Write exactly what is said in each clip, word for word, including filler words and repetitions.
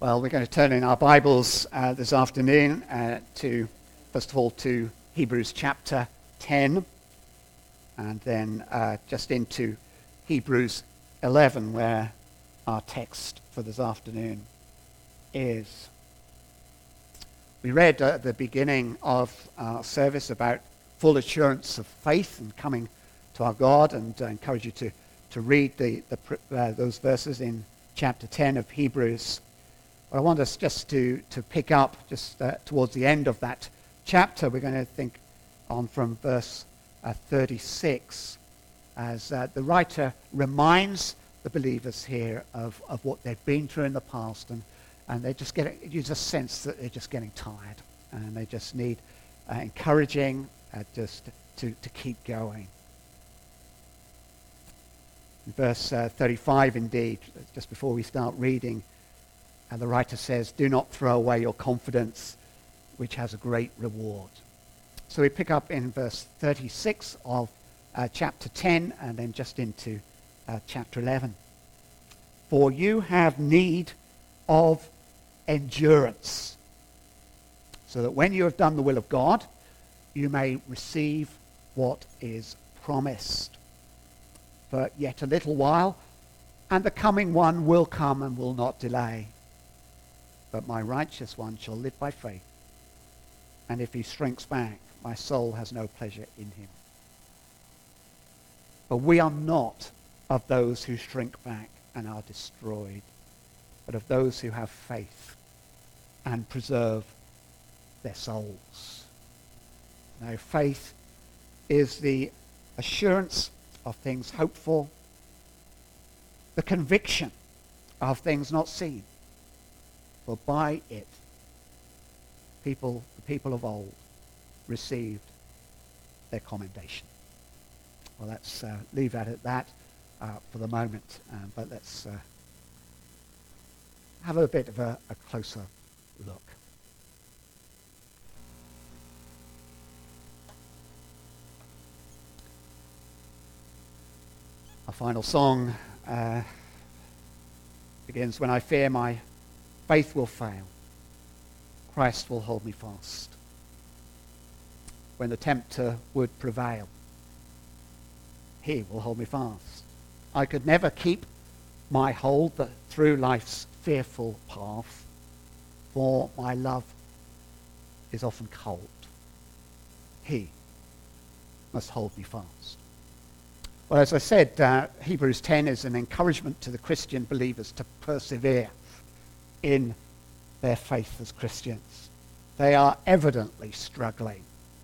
Well, we're going to turn in our Bibles uh, this afternoon uh, to, first of all, to Hebrews chapter ten, and then uh, just into Hebrews eleven, where our text for this afternoon is. We read uh, at the beginning of our service about full assurance of faith and coming to our God, and I encourage you to, to read the, the uh, those verses in chapter ten of Hebrews. I want us just to, to pick up just uh, towards the end of that chapter. We're going to think on from verse uh, thirty-six as uh, the writer reminds the believers here of, of what they've been through in the past, and, and they just get you just sense that they're just getting tired and they just need uh, encouraging uh, just to, to keep going. In verse uh, thirty-five, indeed, just before we start reading, and the writer says, "Do not throw away your confidence, which has a great reward." So we pick up in verse thirty-six of uh, chapter ten, and then just into uh, chapter eleven. "For you have need of endurance, so that when you have done the will of God, you may receive what is promised. For yet a little while, and the coming one will come and will not delay. But my righteous one shall live by faith, and if he shrinks back, my soul has no pleasure in him. But we are not of those who shrink back and are destroyed, but of those who have faith and preserve their souls." Now, faith is the assurance of things hoped for, the conviction of things not seen. For by it, people, the people of old received their commendation. Well, let's uh, leave that at that uh, for the moment, um, but let's uh, have a bit of a, a closer look. Our final song uh, begins, "When I fear my faith will fail, Christ will hold me fast. When the tempter would prevail, he will hold me fast. I could never keep my hold through life's fearful path, for my love is often cold. He must hold me fast." Well, as I said, uh, Hebrews ten is an encouragement to the Christian believers to persevere in their faith as Christians. They are evidently struggling.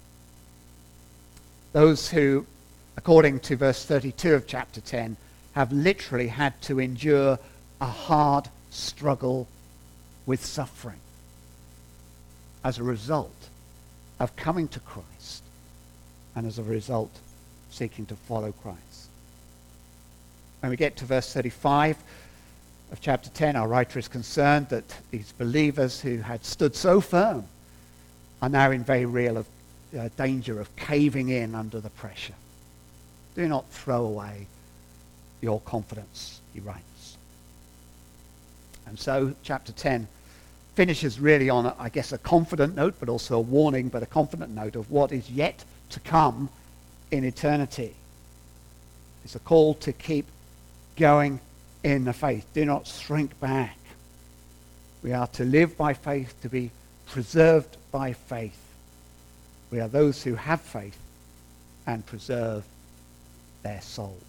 Those who, according to verse thirty-two of chapter ten, have literally had to endure a hard struggle with suffering as a result of coming to Christ and as a result seeking to follow Christ. When we get to verse thirty-five of chapter ten, our writer is concerned that these believers who had stood so firm are now in very real of, uh, danger of caving in under the pressure. "Do not throw away your confidence," he writes. And so chapter ten finishes really on, a, I guess, a confident note, but also a warning, but a confident note of what is yet to come in eternity. It's a call to keep going in the faith. Do not shrink back. We are to live by faith, to be preserved by faith. We are those who have faith and preserve their souls.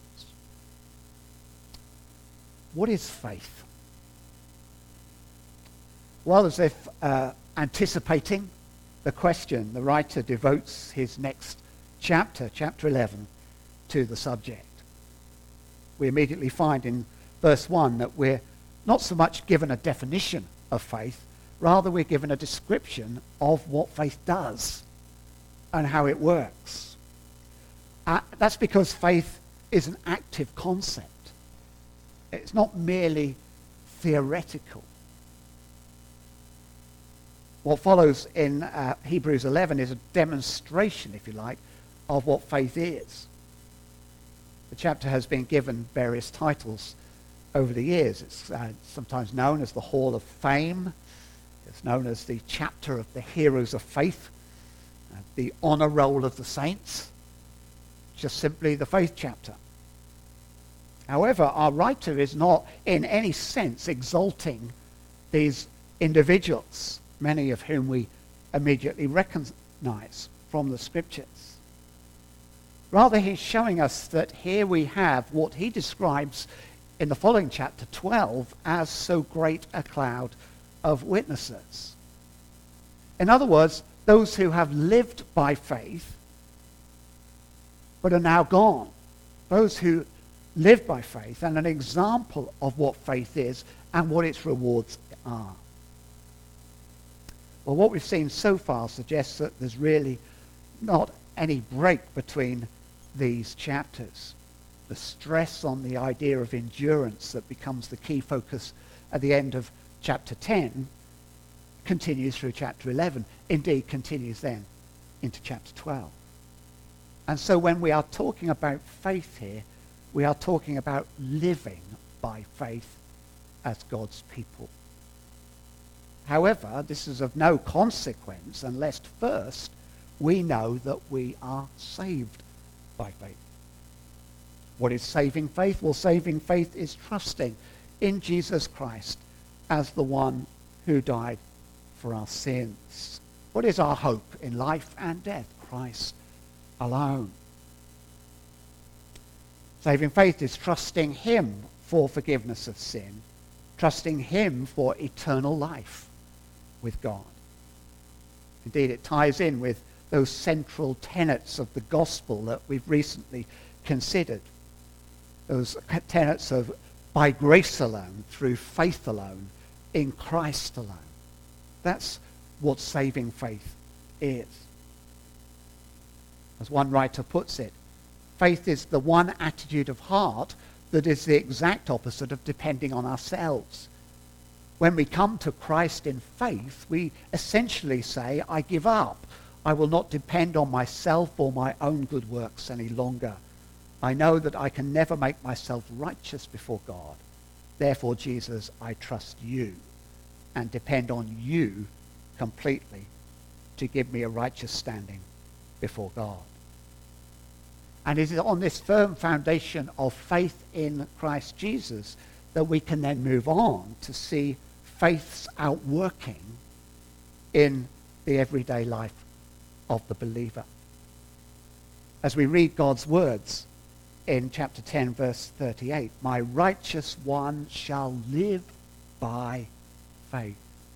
What is faith? Well, as if uh, anticipating the question, the writer devotes his next chapter, chapter eleven, to the subject. We immediately find in verse one that we're not so much given a definition of faith, rather we're given a description of what faith does and how it works. Uh, that's because faith is an active concept. It's not merely theoretical. What follows in uh, Hebrews eleven is a demonstration, if you like, of what faith is. The chapter has been given various titles over the years. It's uh, sometimes known as the Hall of Fame. It's known as the chapter of the Heroes of Faith, uh, the honor roll of the saints, just simply the faith chapter. However, our writer is not in any sense exalting these individuals, many of whom we immediately recognize from the scriptures. Rather, he's showing us that here we have what he describes in the following chapter twelve as so great a cloud of witnesses. In other words, those who have lived by faith but are now gone. Those who live by faith and an example of what faith is and what its rewards are. Well, what we've seen so far suggests that there's really not any break between these chapters. The stress on the idea of endurance that becomes the key focus at the end of chapter ten continues through chapter eleven, indeed continues then into chapter twelve. And so when we are talking about faith here, we are talking about living by faith as God's people. However, this is of no consequence unless first we know that we are saved by faith. What is saving faith? Well, saving faith is trusting in Jesus Christ as the one who died for our sins. What is our hope in life and death? Christ alone. Saving faith is trusting him for forgiveness of sin, trusting him for eternal life with God. Indeed, it ties in with those central tenets of the gospel that we've recently considered. Those tenets of by grace alone, through faith alone, in Christ alone. That's what saving faith is. As one writer puts it, faith is the one attitude of heart that is the exact opposite of depending on ourselves. When we come to Christ in faith, we essentially say, I give up. I will not depend on myself or my own good works any longer. I know that I can never make myself righteous before God. Therefore, Jesus, I trust you and depend on you completely to give me a righteous standing before God. And it is on this firm foundation of faith in Christ Jesus that we can then move on to see faith's outworking in the everyday life of the believer. As we read God's words in chapter ten, verse thirty-eight, my righteous one shall live by faith.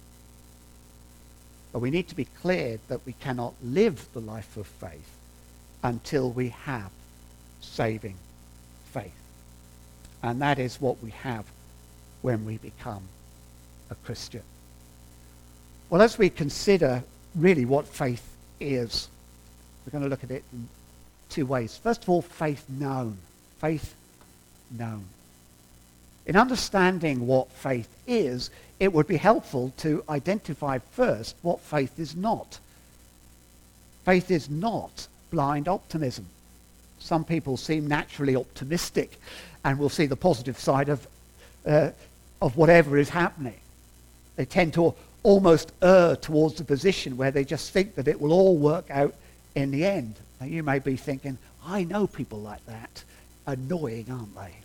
But we need to be clear that we cannot live the life of faith until we have saving faith. And that is what we have when we become a Christian. Well, as we consider really what faith is, we're going to look at it in two ways. First of all, faith known. Faith known. In understanding what faith is, it would be helpful to identify first what faith is not. Faith is not blind optimism. Some people seem naturally optimistic and will see the positive side of, uh, of whatever is happening. They tend to almost err towards the position where they just think that it will all work out in the end. Now you may be thinking, I know people like that. Annoying, aren't they?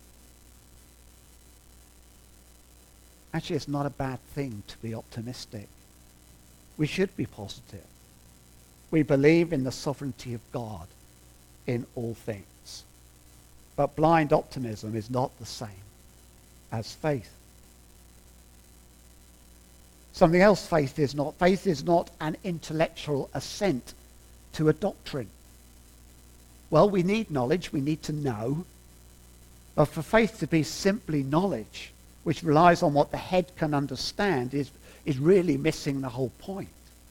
Actually, it's not a bad thing to be optimistic. We should be positive. We believe in the sovereignty of God in all things. But blind optimism is not the same as faith. Something else faith is not. Faith is not an intellectual assent to a doctrine. Well, we need knowledge, we need to know. But for faith to be simply knowledge, which relies on what the head can understand, is, is really missing the whole point.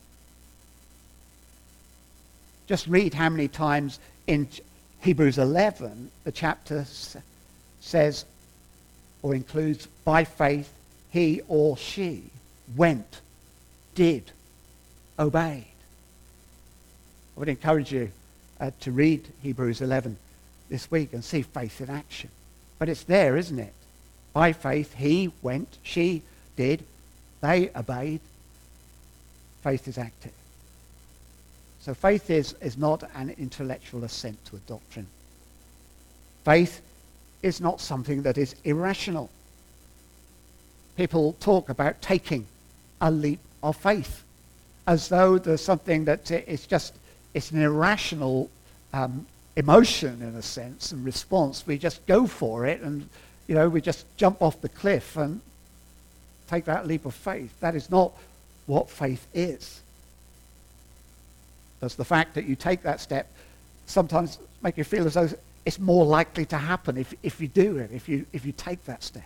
Just read how many times in Hebrews eleven the chapter says or includes, by faith he or she went, did, obeyed. I would encourage you uh, to read Hebrews eleven this week and see faith in action. But it's there, isn't it? By faith, he went, she did, they obeyed. Faith is active. So faith is, is not an intellectual assent to a doctrine. Faith is not something that is irrational. People talk about taking a leap of faith as though there's something that it's just, it's an irrational um, emotion in a sense and response. We just go for it and, you know, we just jump off the cliff and take that leap of faith. That is not what faith is. Does the fact that you take that step sometimes make you feel as though it's more likely to happen if, if you do it, if you, if you take that step?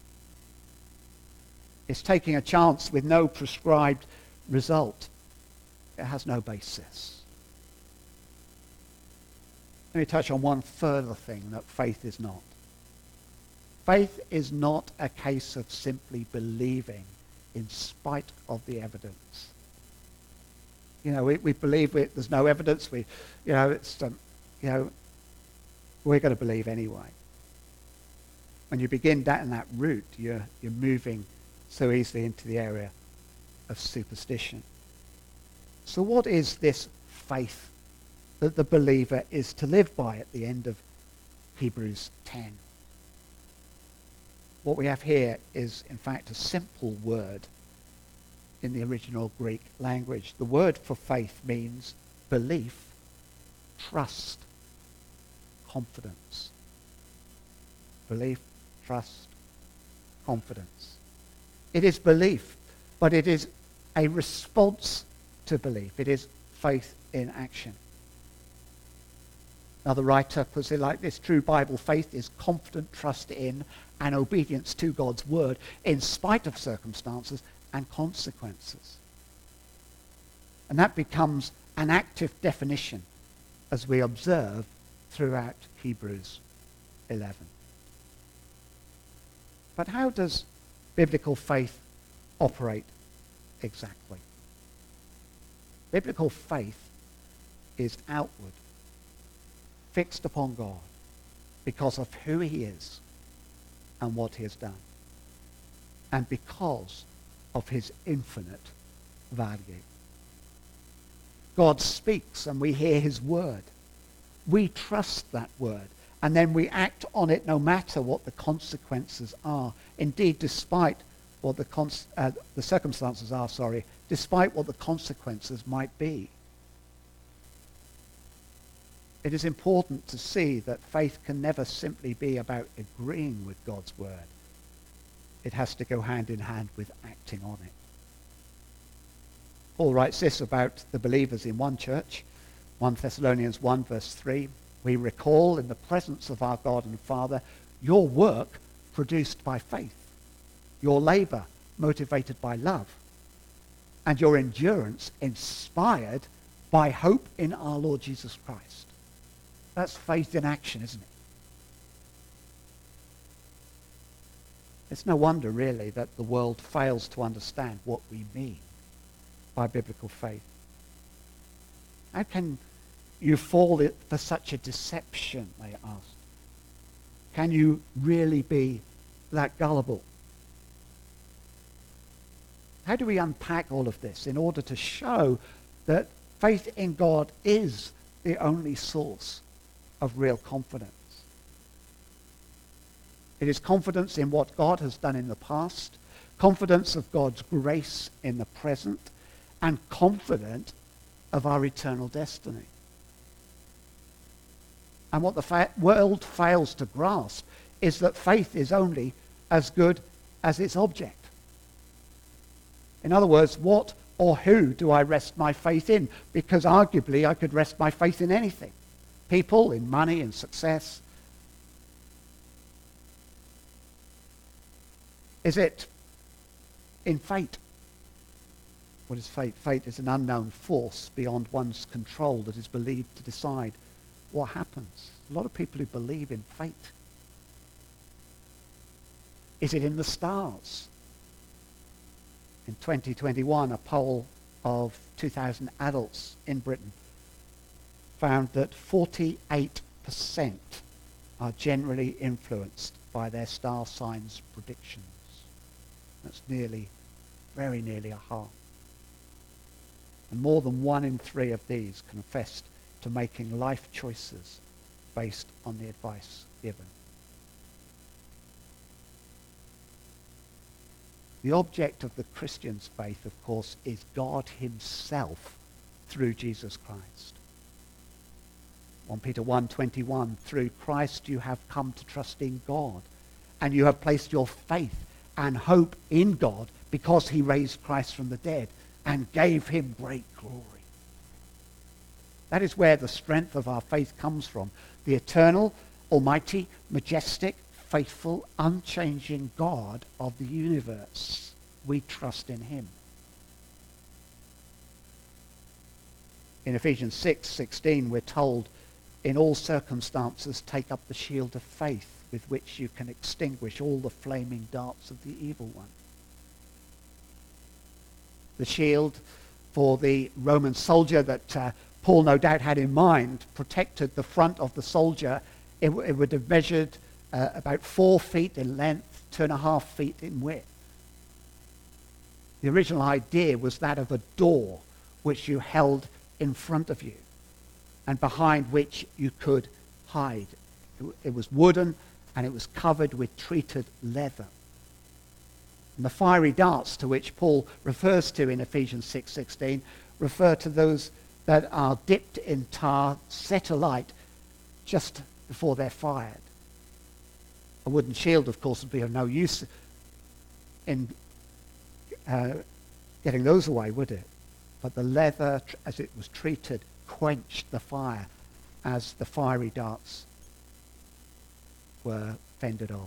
It's taking a chance with no prescribed result. It has no basis. Let me touch on one further thing that faith is not. Faith is not a case of simply believing in spite of the evidence. You know, we, we believe we, there's no evidence. We, you know, it's, um, you know, we're going to believe anyway. When you begin down that route, you're you're moving so easily into the area of superstition. So, what is this faith that the believer is to live by at the end of Hebrews ten? What we have here is, in fact, a simple word in the original Greek language. The word for faith means belief, trust, confidence. Belief, trust, confidence. It is belief, but it is a response to belief. It is faith in action. Another writer puts it like this: true Bible faith is confident trust in and obedience to God's word in spite of circumstances and consequences. And that becomes an active definition as we observe throughout Hebrews eleven. But how does biblical faith operate exactly? Biblical faith is outward, fixed upon God because of who he is and what he has done, and because of his infinite value. God speaks and we hear his word. We trust that word, and then we act on it no matter what the consequences are. Indeed, despite what the, cons- uh, the circumstances are, sorry, despite what the consequences might be. It is important to see that faith can never simply be about agreeing with God's word. It has to go hand in hand with acting on it. Paul writes this about the believers in one church, First Thessalonians one verse three. We recall in the presence of our God and Father your work produced by faith, your labor motivated by love, and your endurance inspired by hope in our Lord Jesus Christ. That's faith in action, isn't it? It's no wonder, really, that the world fails to understand what we mean by biblical faith. How can you fall for such a deception, they asked? Can you really be that gullible? How do we unpack all of this in order to show that faith in God is the only source of real confidence? It is confidence in what God has done in the past, confidence of God's grace in the present, and confidence of our eternal destiny. And what the fa- world fails to grasp is that faith is only as good as its object. In other words, what or who do I rest my faith in? Because arguably I could rest my faith in anything. People, in money, in success. Is it in fate? What is fate? Fate is an unknown force beyond one's control that is believed to decide what happens. A lot of people who believe in fate. Is it in the stars? In twenty twenty-one, a poll of two thousand adults in Britain found that forty-eight percent are generally influenced by their star signs predictions. That's nearly, very nearly a half. And more than one in three of these confessed to making life choices based on the advice given. The object of the Christian's faith, of course, is God himself through Jesus Christ. First Peter one twenty-one, through Christ you have come to trust in God, and you have placed your faith and hope in God because he raised Christ from the dead and gave him great glory. That is where the strength of our faith comes from. The eternal, almighty, majestic, faithful, unchanging God of the universe. We trust in him. In Ephesians six sixteen, we're told, in all circumstances, take up the shield of faith with which you can extinguish all the flaming darts of the evil one. The shield for the Roman soldier that uh, Paul no doubt had in mind protected the front of the soldier. It, w- it would have measured uh, about four feet in length, two and a half feet in width. The original idea was that of a door which you held in front of you and behind which you could hide. It, w- it was wooden and it was covered with treated leather. And the fiery darts to which Paul refers to in Ephesians six sixteen refer to those that are dipped in tar, set alight just before they're fired. A wooden shield, of course, would be of no use in uh, getting those away, would it? But the leather, as it was treated, quenched the fire as the fiery darts were fended off.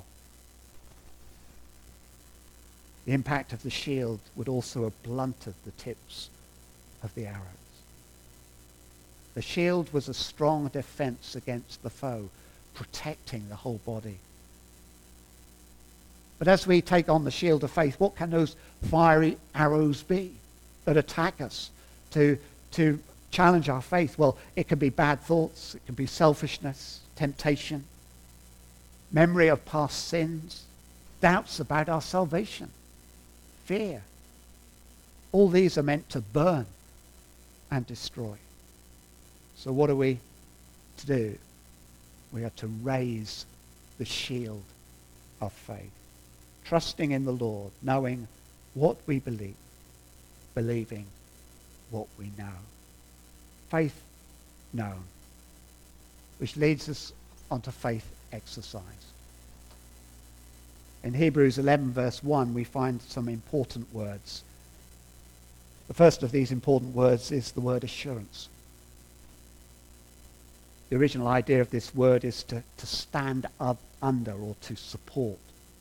The impact of the shield would also have blunted the tips of the arrows. The shield was a strong defense against the foe, protecting the whole body. But as we take on the shield of faith, what can those fiery arrows be that attack us to, to challenge our faith? Well, it can be bad thoughts, it can be selfishness, temptation, memory of past sins, doubts about our salvation, fear. All these are meant to burn and destroy. So what are we to do? We are to raise the shield of faith, trusting in the Lord, knowing what we believe, believing what we know. Faith known, which leads us onto faith exercised. In Hebrews eleven verse one, we find some important words. The first of these important words is the word assurance. The original idea of this word is to, to stand up under or to support.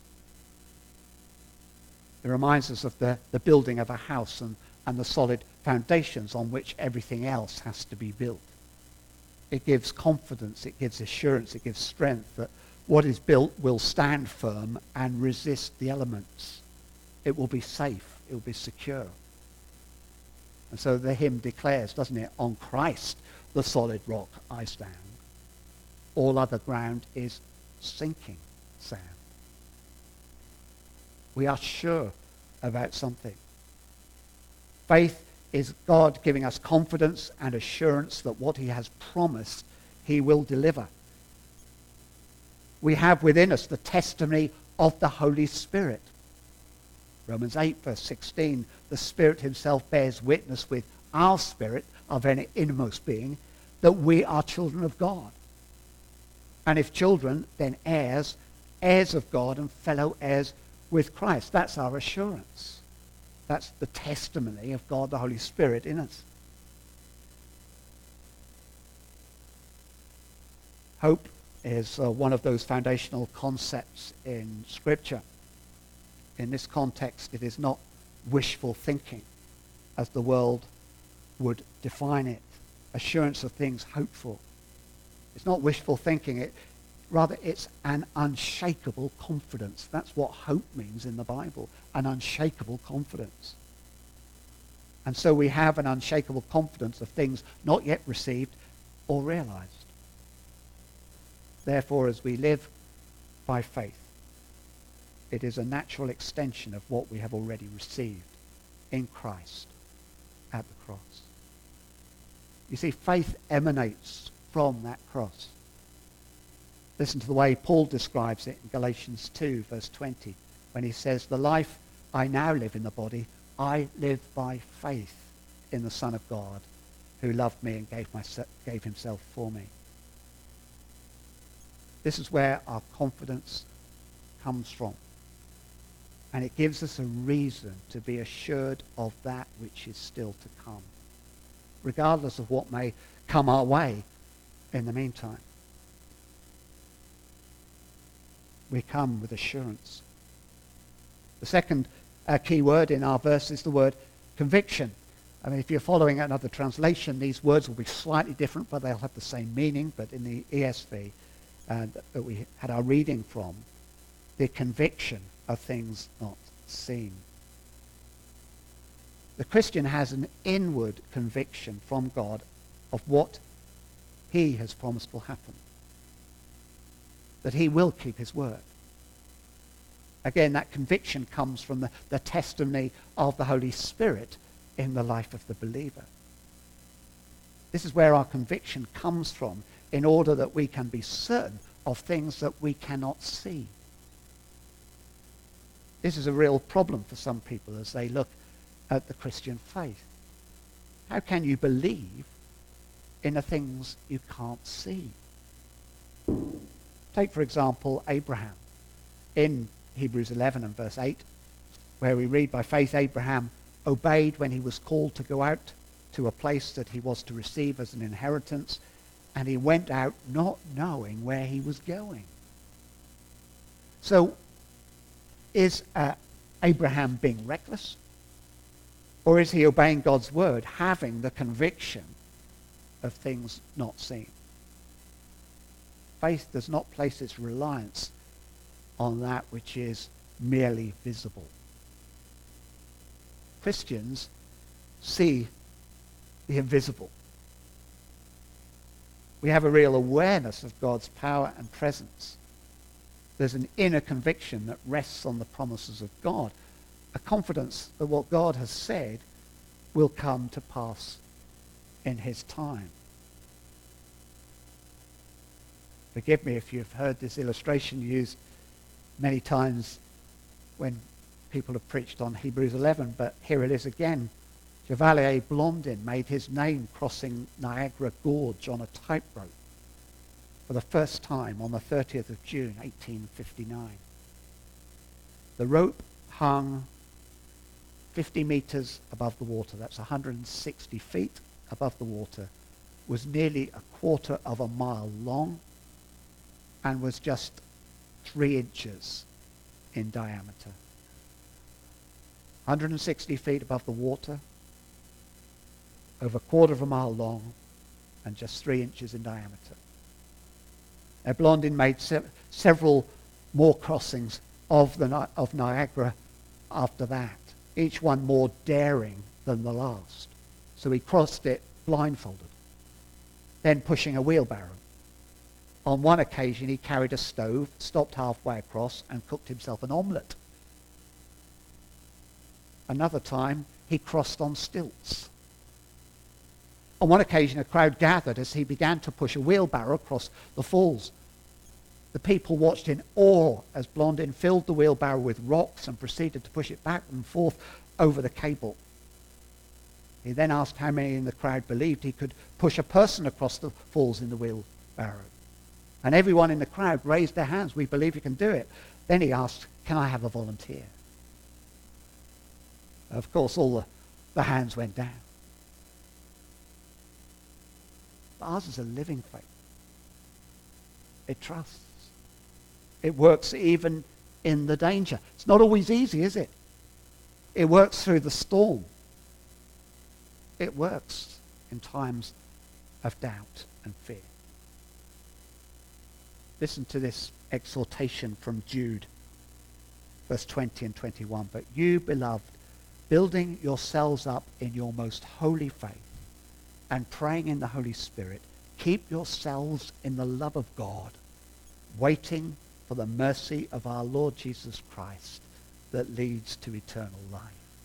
It reminds us of the, the building of a house and, and the solid foundations on which everything else has to be built. It gives confidence, it gives assurance, it gives strength that what is built will stand firm and resist the elements. It will be safe, it will be secure. And so the hymn declares, doesn't it, on Christ, the solid rock I stand. All other ground is sinking sand. We are sure about something. Faith is God giving us confidence and assurance that what he has promised, he will deliver. We have within us the testimony of the Holy Spirit. Romans eight verse sixteen, the Spirit himself bears witness with our spirit, our very innermost being, that we are children of God. And if children, then heirs, heirs of God and fellow heirs with Christ. That's our assurance. That's the testimony of God, the Holy Spirit in us. Hope is uh, one of those foundational concepts in Scripture. In this context, it is not wishful thinking, as the world would define it. Assurance of things hoped for. It's not wishful thinking. It, rather, it's an unshakable confidence. That's what hope means in the Bible, an unshakable confidence. And so we have an unshakable confidence of things not yet received or realized. Therefore, as we live by faith, It is a natural extension of what we have already received in Christ at the cross. You see, faith emanates from that cross. Listen to the way Paul describes it in Galatians two, verse twenty, when he says, "The life I now live in the body, I live by faith in the Son of God, who loved me and gave, my, gave himself for me." This is where our confidence comes from. And it gives us a reason to be assured of that which is still to come, regardless of what may come our way in the meantime. We come with assurance. The second uh, key word in our verse is the word conviction. I mean, if you're following another translation, these words will be slightly different, but they'll have the same meaning. But in the E S V uh, that we had our reading from, the conviction of things not seen. The Christian has an inward conviction from God of what he has promised will happen, that he will keep his word. Again, that conviction comes from the, the testimony of the Holy Spirit in the life of the believer. This is where our conviction comes from, in order that we can be certain of things that we cannot see. This is a real problem for some people as they look at the Christian faith. How can you believe in the things you can't see? Take, for example, Abraham. In Hebrews eleven and verse eight, where we read, "By faith Abraham obeyed when he was called to go out to a place that he was to receive as an inheritance, and he went out not knowing where he was going." So, is uh, Abraham being reckless? Or is he obeying God's word, having the conviction of things not seen? Faith does not place its reliance on that which is merely visible. Christians see the invisible. We have a real awareness of God's power and presence. There's an inner conviction that rests on the promises of God, a confidence that what God has said will come to pass in his time. Forgive me if you've heard this illustration used many times when people have preached on Hebrews eleven, but here it is again. Chevalier Blondin made his name crossing Niagara Gorge on a tightrope for the first time on the thirtieth of June, eighteen fifty-nine. The rope hung fifty meters above the water, that's one hundred sixty feet above the water, was nearly a quarter of a mile long, and was just three inches in diameter. one hundred sixty feet above the water, over a quarter of a mile long, and just three inches in diameter. Now, Blondin made se- several more crossings of the Ni- of Niagara after that, each one more daring than the last. So he crossed it blindfolded, then pushing a wheelbarrow. On one occasion, he carried a stove, stopped halfway across, and cooked himself an omelette. Another time, he crossed on stilts. On one occasion, a crowd gathered as he began to push a wheelbarrow across the falls. The people watched in awe as Blondin filled the wheelbarrow with rocks and proceeded to push it back and forth over the cable. He then asked how many in the crowd believed he could push a person across the falls in the wheelbarrow. And everyone in the crowd raised their hands. "We believe you can do it." Then he asked, "Can I have a volunteer?" Of course, all the, the hands went down. But ours is a living faith. It trusts. It works even in the danger. It's not always easy, is it? It works through the storm. It works in times of doubt and fear. Listen to this exhortation from Jude, verse twenty and twenty-one. "But you, beloved, building yourselves up in your most holy faith and praying in the Holy Spirit, keep yourselves in the love of God, waiting for the mercy of our Lord Jesus Christ that leads to eternal life.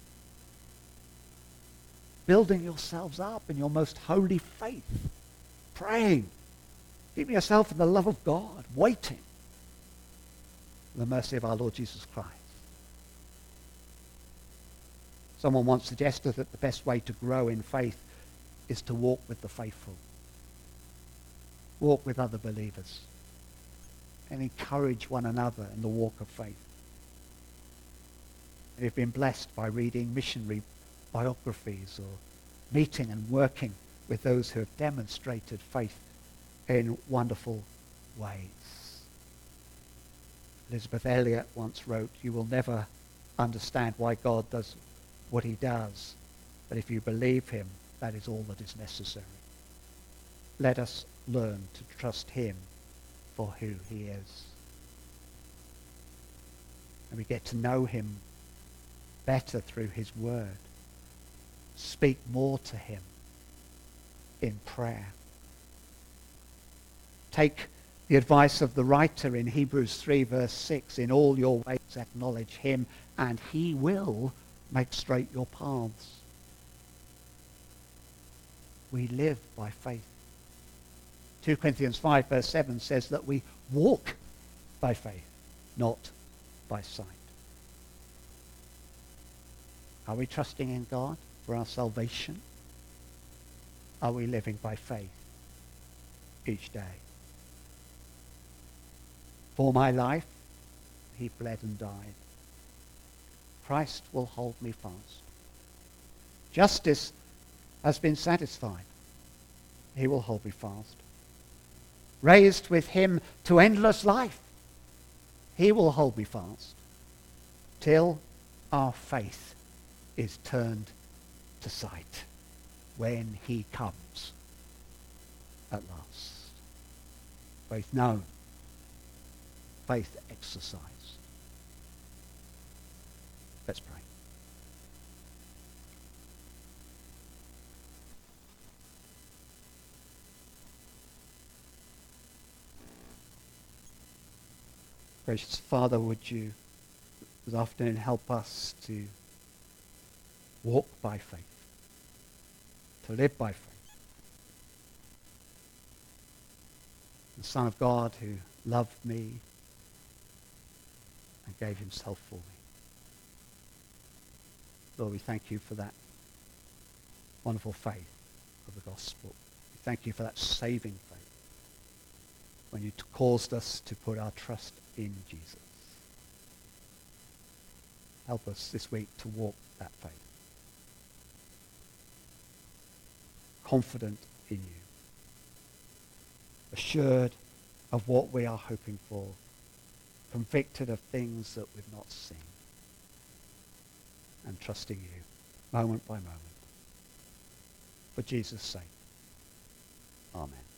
Building yourselves up in your most holy faith, praying, keeping yourself in the love of God, waiting for the mercy of our Lord Jesus Christ. Someone once suggested that the best way to grow in faith is to walk with the faithful. Walk with other believers and encourage one another in the walk of faith. And you've been blessed by reading missionary biographies or meeting and working with those who have demonstrated faith in wonderful ways. Elizabeth Elliot once wrote, "You will never understand why God does what he does, but if you believe him, that is all that is necessary." Let us learn to trust him for who he is. And we get to know him better through his word. Speak more to him in prayer. Take the advice of the writer in Hebrews three verse six, "In all your ways acknowledge him, and he will make straight your paths." We live by faith. Second Corinthians five verse seven says that we walk by faith, not by sight. Are we trusting in God for our salvation? Are we living by faith each day? For my life, he bled and died. Christ will hold me fast. Justice has been satisfied. He will hold me fast. Raised with him to endless life, he will hold me fast till our faith is turned to sight when he comes at last. Faith known, faith exercised. Let's pray. Gracious Father, would you this afternoon help us to walk by faith, to live by faith. The Son of God who loved me and gave himself for me. Lord, we thank you for that wonderful faith of the gospel. We thank you for that saving faith when you t- caused us to put our trust in Jesus. Help us this week to walk that faith, confident in you, assured of what we are hoping for, convicted of things that we've not seen, and trusting you moment by moment. For Jesus' sake. Amen.